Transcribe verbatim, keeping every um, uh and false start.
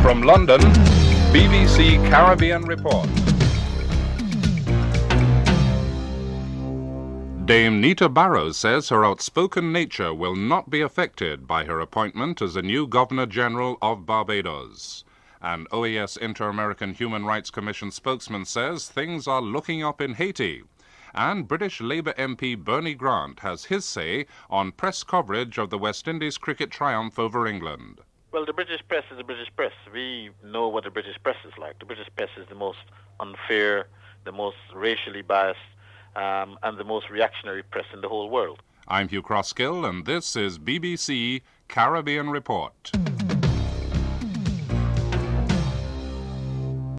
From London, B B C Caribbean Report. Dame Nita Barrows says her outspoken nature will not be affected by her appointment as the new Governor-General of Barbados. An O A S Inter-American Human Rights Commission spokesman says things are looking up in Haiti. And British Labour M P Bernie Grant has his say on press coverage of the West Indies cricket triumph over England. Well, the British press is the British press. We know what the British press is like. The British press is the most unfair, the most racially biased, um, and the most reactionary press in the whole world. I'm Hugh Crosskill, and this is B B C Caribbean Report.